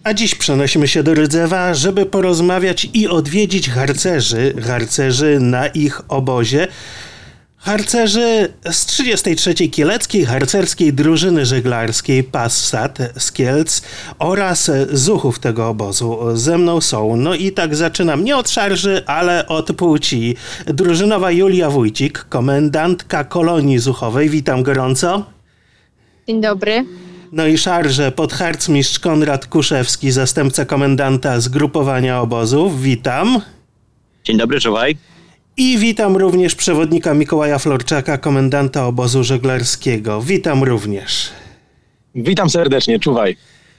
A dziś przenosimy się do Rydzewa, żeby porozmawiać i odwiedzić harcerzy na ich obozie. Harcerzy z 33. Kieleckiej Harcerskiej Drużyny Żeglarskiej Passat z Kielc oraz zuchów tego obozu ze mną są. No i tak zaczynam nie od szarży, ale od płci. Drużynowa Julia Wójcik, komendantka kolonii zuchowej. Witam gorąco. Dzień dobry. No i szarże, podharcmistrz Konrad Kuszewski, zastępca komendanta zgrupowania obozów. Witam. Dzień dobry, czuwaj. I witam również przewodnika Mikołaja Florczaka, komendanta obozu żeglarskiego. Witam również. Witam serdecznie, czuwaj.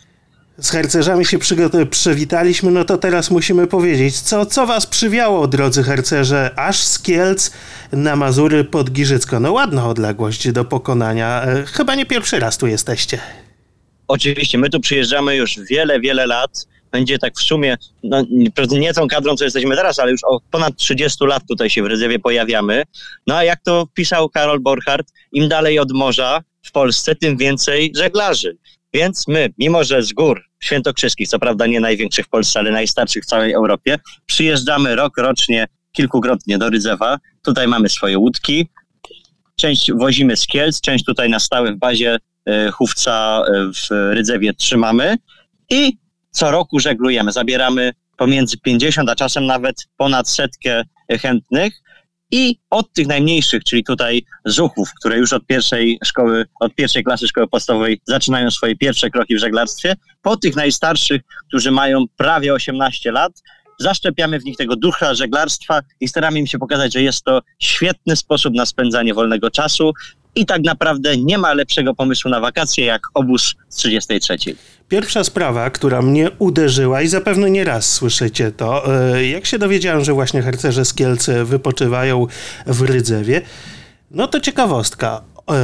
Z harcerzami się przywitaliśmy, no to teraz musimy powiedzieć, co was przywiało, drodzy harcerze, aż z Kielc na Mazury pod Giżycko. No ładna odległość do pokonania. Chyba nie pierwszy raz tu jesteście. Oczywiście, my tu przyjeżdżamy już wiele lat. Będzie tak w sumie, nie tą kadrą, co jesteśmy teraz, ale już od ponad 30 lat tutaj się w Rydzewie pojawiamy. No a jak to pisał Karol Borchardt, im dalej od morza w Polsce, tym więcej żeglarzy. Więc my, mimo że z gór świętokrzyskich, co prawda nie największych w Polsce, ale najstarszych w całej Europie, przyjeżdżamy rocznie, kilkukrotnie do Rydzewa. Tutaj mamy swoje łódki. Część wozimy z Kielc, część tutaj na stałe w bazie Chówca w Rydzewie trzymamy. I co roku żeglujemy. Zabieramy pomiędzy 50, a czasem nawet ponad 100 chętnych. I od tych najmniejszych, czyli tutaj zuchów, które już od pierwszej klasy szkoły podstawowej zaczynają swoje pierwsze kroki w żeglarstwie, po tych najstarszych, którzy mają prawie 18 lat, zaszczepiamy w nich tego ducha żeglarstwa i staramy im się pokazać, że jest to świetny sposób na spędzanie wolnego czasu i tak naprawdę nie ma lepszego pomysłu na wakacje jak obóz z 33. Pierwsza sprawa, która mnie uderzyła i zapewne nie raz słyszycie to, jak się dowiedziałem, że właśnie harcerze z Kielc wypoczywają w Rydzewie, no to ciekawostka.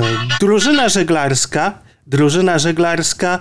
Drużyna żeglarska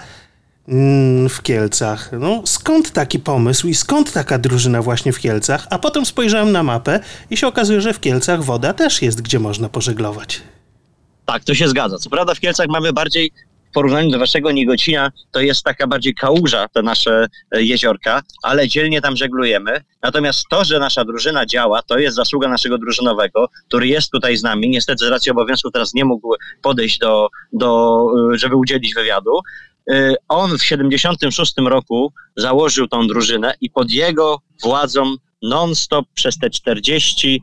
w Kielcach. No skąd taki pomysł i skąd taka drużyna właśnie w Kielcach? A potem spojrzałem na mapę i się okazuje, że w Kielcach woda też jest, gdzie można pożeglować. Tak, to się zgadza. Co prawda w Kielcach mamy bardziej, w porównaniu do waszego Niegocina, to jest taka bardziej kałuża, te nasze jeziorka, ale dzielnie tam żeglujemy. Natomiast to, że nasza drużyna działa, to jest zasługa naszego drużynowego, który jest tutaj z nami. Niestety z racji obowiązków teraz nie mógł podejść żeby udzielić wywiadu. On w 76 roku założył tą drużynę i pod jego władzą non-stop przez te 40,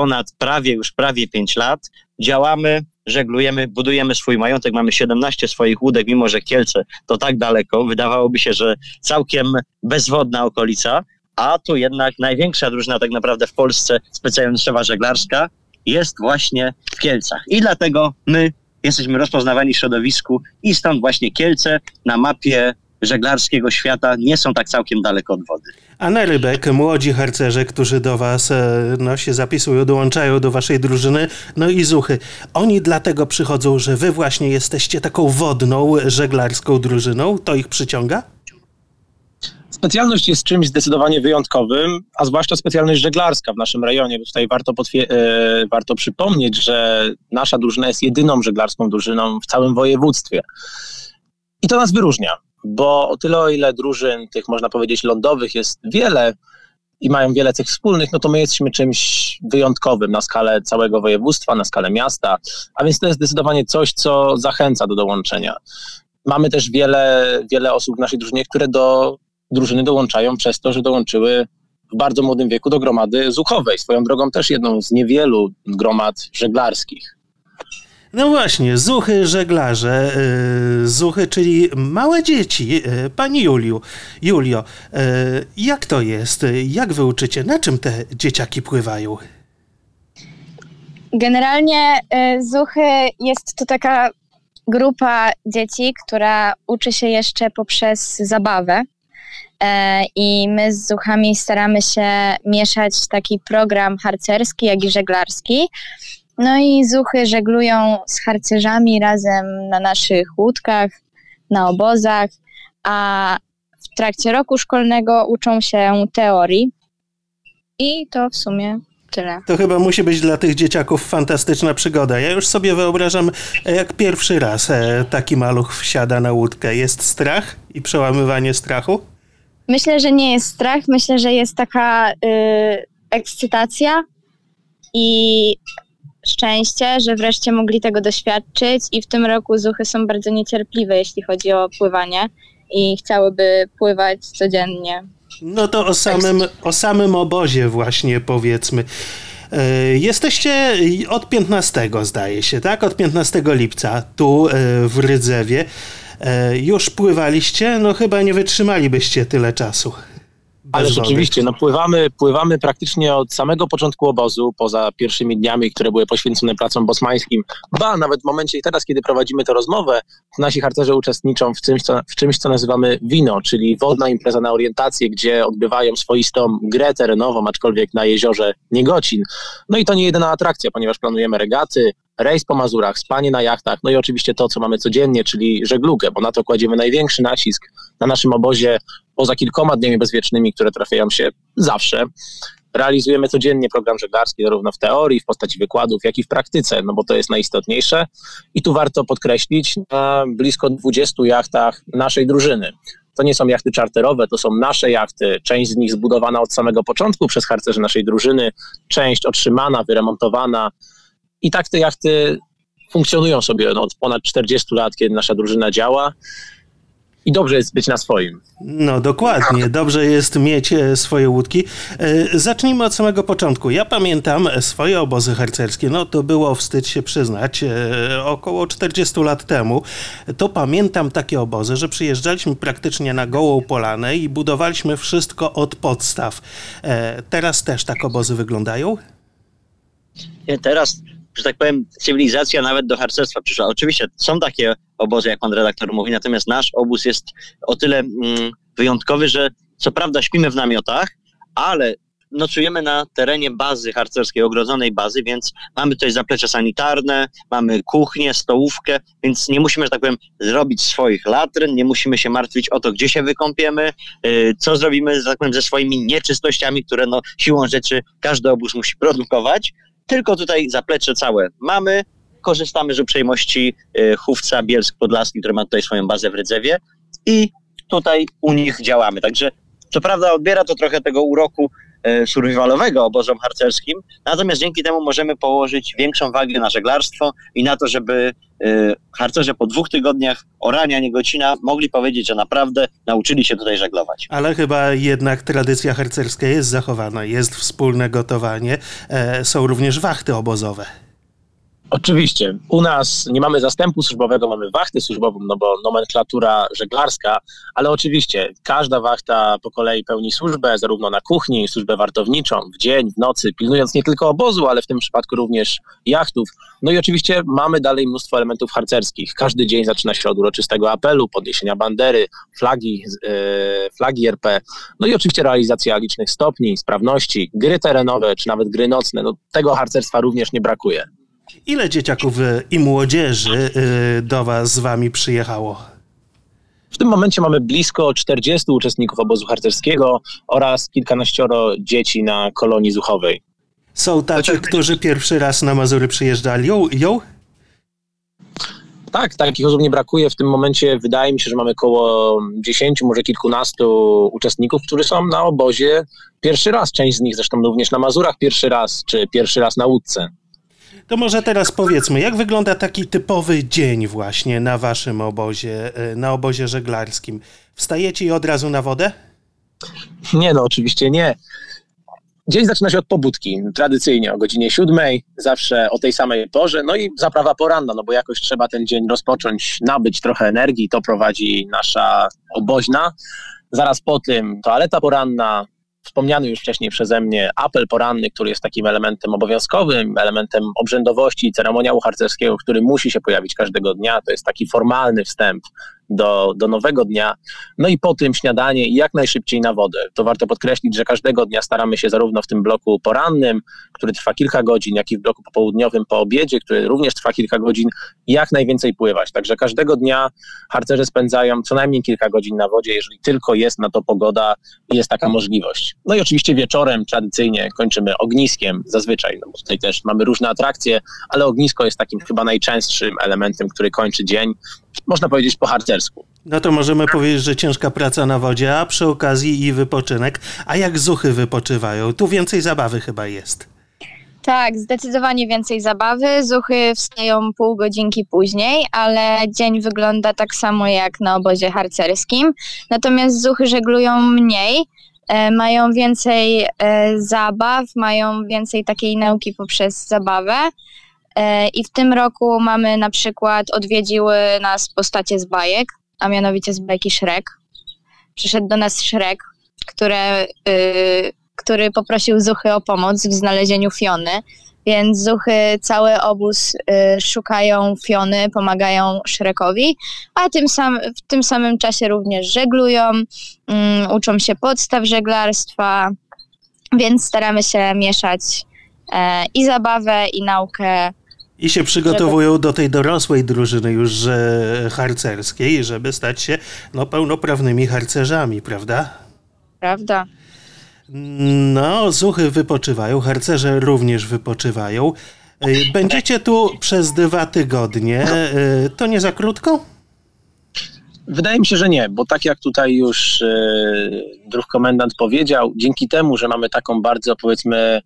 prawie 5 lat działamy, żeglujemy, budujemy swój majątek, mamy 17 swoich łódek, mimo że Kielce to tak daleko, wydawałoby się, że całkiem bezwodna okolica, a tu jednak największa drużyna tak naprawdę w Polsce, specjalnościowa żeglarska, jest właśnie w Kielcach. I dlatego my jesteśmy rozpoznawani w środowisku i stąd właśnie Kielce na mapie żeglarskiego świata nie są tak całkiem daleko od wody. A na rybek młodzi harcerze, którzy do was się zapisują, dołączają do waszej drużyny, no i zuchy. Oni dlatego przychodzą, że wy właśnie jesteście taką wodną, żeglarską drużyną? To ich przyciąga? Specjalność jest czymś zdecydowanie wyjątkowym, a zwłaszcza specjalność żeglarska w naszym rejonie. Tutaj warto przypomnieć, że nasza drużyna jest jedyną żeglarską drużyną w całym województwie. I to nas wyróżnia, bo o tyle, o ile drużyn tych, można powiedzieć, lądowych jest wiele i mają wiele cech wspólnych, no to my jesteśmy czymś wyjątkowym na skalę całego województwa, na skalę miasta, a więc to jest zdecydowanie coś, co zachęca do dołączenia. Mamy też wiele osób w naszej drużynie, które do drużyny dołączają przez to, że dołączyły w bardzo młodym wieku do gromady zuchowej. Swoją drogą też jedną z niewielu gromad żeglarskich. No właśnie, zuchy, żeglarze, zuchy, czyli małe dzieci. Pani Julio, jak to jest? Jak wy uczycie? Na czym te dzieciaki pływają? Generalnie zuchy jest to taka grupa dzieci, która uczy się jeszcze poprzez zabawę. I my z zuchami staramy się mieszać taki program harcerski, jak i żeglarski. No i zuchy żeglują z harcerzami razem na naszych łódkach, na obozach, a w trakcie roku szkolnego uczą się teorii. I to w sumie tyle. To chyba musi być dla tych dzieciaków fantastyczna przygoda. Ja już sobie wyobrażam, jak pierwszy raz taki maluch wsiada na łódkę. Jest strach i przełamywanie strachu? Myślę, że nie jest strach, myślę, że jest taka ekscytacja i szczęście, że wreszcie mogli tego doświadczyć i w tym roku zuchy są bardzo niecierpliwe, jeśli chodzi o pływanie i chciałyby pływać codziennie. No to o samym obozie właśnie powiedzmy. Jesteście od 15, zdaje się, tak? Od 15 lipca tu w Rydzewie. Już pływaliście? No chyba nie wytrzymalibyście tyle czasu. Ale rzeczywiście, no pływamy praktycznie od samego początku obozu, poza pierwszymi dniami, które były poświęcone pracom bosmańskim. Nawet w momencie i teraz, kiedy prowadzimy tę rozmowę, nasi harcerze uczestniczą w czymś, co nazywamy wino, czyli wodna impreza na orientację, gdzie odbywają swoistą grę terenową, aczkolwiek na jeziorze Niegocin. No i to nie jedyna atrakcja, ponieważ planujemy regaty, rejs po Mazurach, spanie na jachtach, no i oczywiście to, co mamy codziennie, czyli żeglugę, bo na to kładziemy największy nacisk na naszym obozie, poza kilkoma dniami bezwiecznymi, które trafiają się zawsze. Realizujemy codziennie program żeglarski, zarówno w teorii, w postaci wykładów, jak i w praktyce, no bo to jest najistotniejsze. I tu warto podkreślić, na blisko 20 jachtach naszej drużyny. To nie są jachty czarterowe, to są nasze jachty, część z nich zbudowana od samego początku przez harcerzy naszej drużyny, część otrzymana, wyremontowana. I tak te jachty funkcjonują sobie od ponad 40 lat, kiedy nasza drużyna działa. I dobrze jest być na swoim. No dokładnie, dobrze jest mieć swoje łódki. Zacznijmy od samego początku. Ja pamiętam swoje obozy harcerskie, no to było, wstyd się przyznać, około 40 lat temu. To pamiętam takie obozy, że przyjeżdżaliśmy praktycznie na gołą polanę i budowaliśmy wszystko od podstaw. Teraz też tak obozy wyglądają? Nie, teraz, że tak powiem, cywilizacja nawet do harcerstwa przyszła. Oczywiście są takie obozy, jak pan redaktor mówi, natomiast nasz obóz jest o tyle wyjątkowy, że co prawda śpimy w namiotach, ale nocujemy na terenie bazy harcerskiej, ogrodzonej bazy, więc mamy tutaj zaplecze sanitarne, mamy kuchnię, stołówkę, więc nie musimy, że tak powiem, zrobić swoich latryn, nie musimy się martwić o to, gdzie się wykąpiemy, co zrobimy, że tak powiem, ze swoimi nieczystościami, które no, siłą rzeczy każdy obóz musi produkować. Tylko tutaj zaplecze całe mamy, korzystamy z uprzejmości Chówca Bielsk Podlaski, który ma tutaj swoją bazę w Rydzewie i tutaj u nich działamy. Także co prawda odbiera to trochę tego uroku survivalowego obozom harcerskim, natomiast dzięki temu możemy położyć większą wagę na żeglarstwo i na to, żeby harcerze po 2 tygodniach orania Niegocina mogli powiedzieć, że naprawdę nauczyli się tutaj żeglować. Ale chyba jednak tradycja harcerska jest zachowana, jest wspólne gotowanie, są również wachty obozowe. Oczywiście. U nas nie mamy zastępu służbowego, mamy wachtę służbową, no bo nomenklatura żeglarska, ale oczywiście każda wachta po kolei pełni służbę, zarówno na kuchni, służbę wartowniczą, w dzień, w nocy, pilnując nie tylko obozu, ale w tym przypadku również jachtów. No i oczywiście mamy dalej mnóstwo elementów harcerskich. Każdy dzień zaczyna się od uroczystego apelu, podniesienia bandery, flagi RP, no i oczywiście realizacja licznych stopni, sprawności, gry terenowe, czy nawet gry nocne. No, tego harcerstwa również nie brakuje. Ile dzieciaków i młodzieży do was z wami przyjechało? W tym momencie mamy blisko 40 uczestników obozu harcerskiego oraz kilkanaścioro dzieci na kolonii zuchowej. Są tacy, którzy pierwszy raz na Mazury przyjeżdżali? Tak, takich osób nie brakuje. W tym momencie wydaje mi się, że mamy około 10, może kilkunastu uczestników, którzy są na obozie pierwszy raz. Część z nich zresztą również na Mazurach pierwszy raz, czy pierwszy raz na łódce. To może teraz powiedzmy, jak wygląda taki typowy dzień właśnie na waszym obozie, na obozie żeglarskim? Wstajecie i od razu na wodę? Nie, no oczywiście nie. Dzień zaczyna się od pobudki, tradycyjnie o godzinie 7, zawsze o tej samej porze, no i zaprawa poranna, no bo jakoś trzeba ten dzień rozpocząć, nabyć trochę energii, to prowadzi nasza oboźna. Zaraz po tym toaleta poranna, wspomniany już wcześniej przeze mnie apel poranny, który jest takim elementem obowiązkowym, elementem obrzędowości i ceremoniału harcerskiego, który musi się pojawić każdego dnia. To jest taki formalny wstęp do nowego dnia. No i po tym śniadanie i jak najszybciej na wodę. To warto podkreślić, że każdego dnia staramy się zarówno w tym bloku porannym, który trwa kilka godzin, jak i w bloku popołudniowym po obiedzie, który również trwa kilka godzin, jak najwięcej pływać. Także każdego dnia harcerze spędzają co najmniej kilka godzin na wodzie, jeżeli tylko jest na to pogoda i jest taka możliwość. No i oczywiście wieczorem tradycyjnie kończymy ogniskiem zazwyczaj, no bo tutaj też mamy różne atrakcje, ale ognisko jest takim chyba najczęstszym elementem, który kończy dzień, można powiedzieć po harcersku. No to możemy powiedzieć, że ciężka praca na wodzie, a przy okazji i wypoczynek. A jak zuchy wypoczywają? Tu więcej zabawy chyba jest. Tak, zdecydowanie więcej zabawy. Zuchy wstają pół godzinki później, ale dzień wygląda tak samo jak na obozie harcerskim. Natomiast zuchy żeglują mniej, mają więcej zabaw, mają więcej takiej nauki poprzez zabawę. I w tym roku mamy na przykład, odwiedziły nas postacie z bajek, a mianowicie z bajki Shrek. Przyszedł do nas Shrek, który poprosił zuchy o pomoc w znalezieniu Fiony, więc zuchy cały obóz szukają Fiony, pomagają Shrekowi, a w tym samym czasie również żeglują, uczą się podstaw żeglarstwa, więc staramy się mieszać i zabawę, i naukę. I się przygotowują do tej dorosłej drużyny już harcerskiej, żeby stać się pełnoprawnymi harcerzami, prawda? Prawda. No, zuchy wypoczywają, harcerze również wypoczywają. Będziecie tu przez 2 tygodnie. To nie za krótko? Wydaje mi się, że nie, bo tak jak tutaj już druh komendant powiedział, dzięki temu, że mamy taką bardzo, powiedzmy,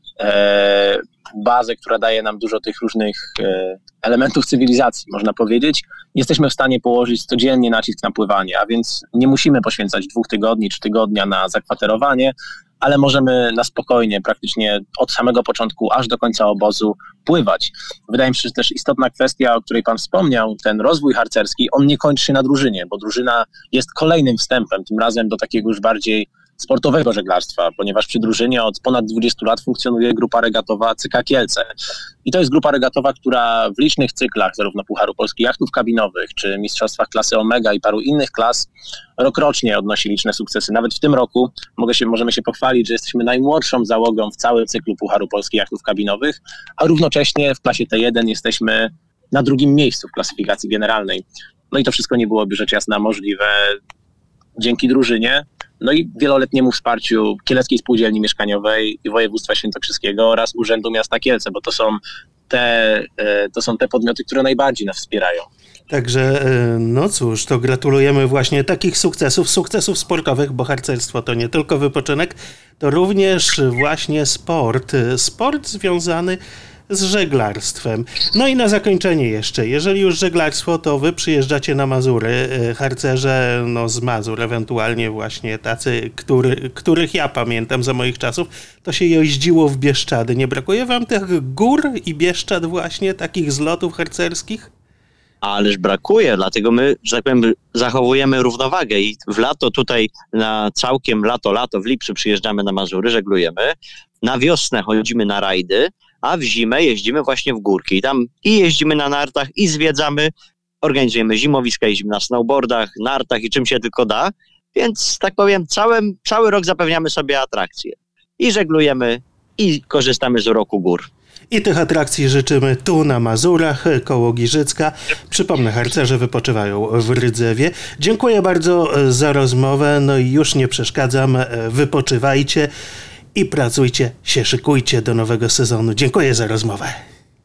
bazę, która daje nam dużo tych różnych elementów cywilizacji, można powiedzieć, jesteśmy w stanie położyć codziennie nacisk na pływanie, a więc nie musimy poświęcać 2 tygodni czy tygodnia na zakwaterowanie, ale możemy na spokojnie, praktycznie od samego początku aż do końca obozu pływać. Wydaje mi się, że też istotna kwestia, o której pan wspomniał, ten rozwój harcerski, on nie kończy się na drużynie, bo drużyna jest kolejnym wstępem, tym razem do takiego już bardziej sportowego żeglarstwa, ponieważ przy drużynie od ponad 20 lat funkcjonuje grupa regatowa CK Kielce. I to jest grupa regatowa, która w licznych cyklach, zarówno Pucharu Polskich Jachtów Kabinowych, czy mistrzostwach klasy Omega i paru innych klas, rokrocznie odnosi liczne sukcesy. Nawet w tym roku możemy się pochwalić, że jesteśmy najmłodszą załogą w całym cyklu Pucharu Polskich Jachtów Kabinowych, a równocześnie w klasie T1 jesteśmy na 2. miejscu w klasyfikacji generalnej. No i to wszystko nie byłoby rzecz jasna możliwe dzięki drużynie, no i wieloletniemu wsparciu Kieleckiej Spółdzielni Mieszkaniowej i Województwa Świętokrzyskiego oraz Urzędu Miasta Kielce, bo to są te podmioty, które najbardziej nas wspierają. Także, no cóż, to gratulujemy właśnie takich sukcesów sportowych, bo harcerstwo to nie tylko wypoczynek, to również właśnie sport związany z żeglarstwem. No i na zakończenie jeszcze, jeżeli już żeglarstwo, to wy przyjeżdżacie na Mazury, harcerze z Mazur, ewentualnie właśnie tacy, których ja pamiętam za moich czasów, to się jeździło w Bieszczady. Nie brakuje wam tych gór i Bieszczad właśnie, takich zlotów harcerskich? Ależ brakuje, dlatego my, że tak powiem, zachowujemy równowagę i w lato tutaj na całkiem lato w lipcu przyjeżdżamy na Mazury, żeglujemy, na wiosnę chodzimy na rajdy, a w zimę jeździmy właśnie w górki. Tam i jeździmy na nartach, i zwiedzamy, organizujemy zimowiska, jeździmy na snowboardach, nartach i czym się tylko da, więc tak powiem, cały rok zapewniamy sobie atrakcje. I żeglujemy, i korzystamy z uroku gór. I tych atrakcji życzymy tu na Mazurach, koło Giżycka. Przypomnę, harcerze wypoczywają w Rydzewie. Dziękuję bardzo za rozmowę, no i już nie przeszkadzam, wypoczywajcie i pracujcie, szykujcie do nowego sezonu. Dziękuję za rozmowę.